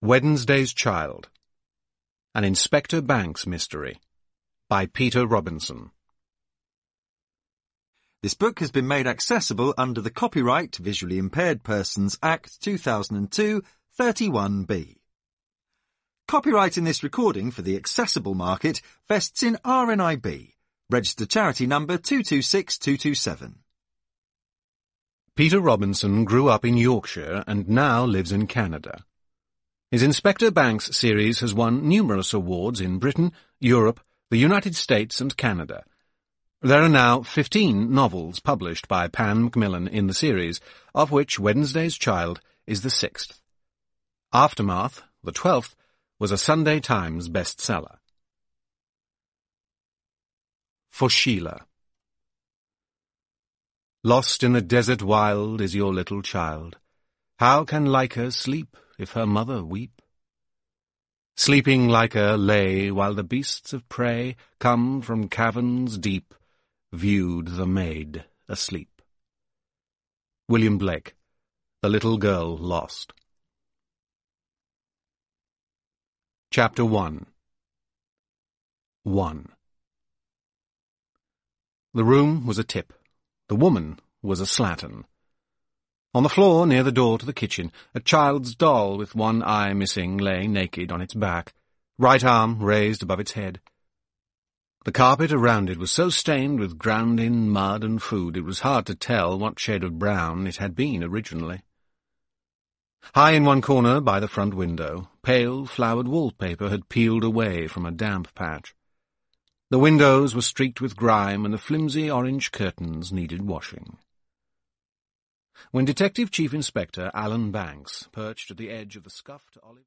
Wednesday's Child. An Inspector Banks Mystery by Peter Robinson. This book has been made accessible under the Copyright Visually Impaired Persons Act 2002, 31B. Copyright in this recording for the accessible market vests in RNIB, registered charity number 226227. Peter Robinson grew up in Yorkshire and now lives in Canada. His Inspector Banks series has won numerous awards in Britain, Europe, the United States and Canada. There are now 15 novels published by Pan Macmillan in the series, of which Wednesday's Child is the 6th. Aftermath, the 12th, was a Sunday Times bestseller. For Sheila. Lost in the desert wild is your little child. How can Lyca sleep if her mother weep? Sleeping Lyca lay while the beasts of prey, come from caverns deep, viewed the maid asleep. William Blake, The Little Girl Lost. Chapter 1. 1. The room was a tip. The woman was a slattern. On the floor near the door to the kitchen, a child's doll with one eye missing lay naked on its back, right arm raised above its head. The carpet around it was so stained with ground-in mud and food it was hard to tell what shade of brown it had been originally. High in one corner by the front window, pale flowered wallpaper had peeled away from a damp patch. The windows were streaked with grime and the flimsy orange curtains needed washing. When Detective Chief Inspector Alan Banks perched at the edge of the scuffed olive